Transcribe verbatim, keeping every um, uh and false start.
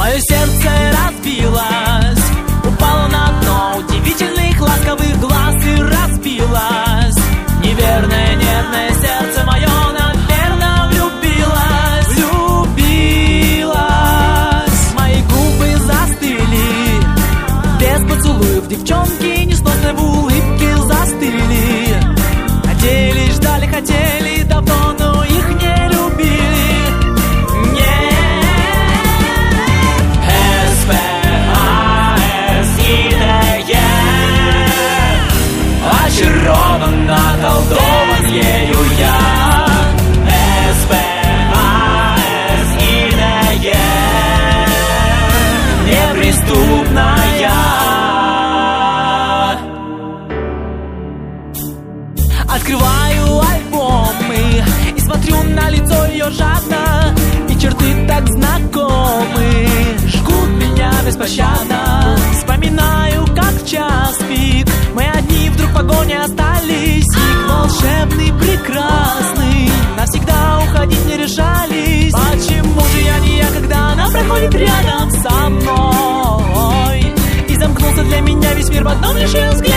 Мое сердце разбилось, упало на дно удивительных ласковых глаз и разбилось. Неверное, нервное сердце мое, наверное, влюбилось, влюбилось. Мои губы застыли, без поцелуев девчонки несносной в улыбке застыли. Хотели, ждали, хотели давно, но их не любили. Очарован, наколдован ею я. эс пэ а эс иная, неприступная. Открываю альбомы и смотрю на лицо ее жадно, и черты так знакомы жгут меня беспощадно. Вспоминаю, как в час пик мы одни вдруг в погоне остались. Миг волшебный, прекрасный, навсегда уходить не решались. Почему же я не я, когда она проходит рядом со мной? И замкнулся для меня весь мир в одном лишь ее взгляде.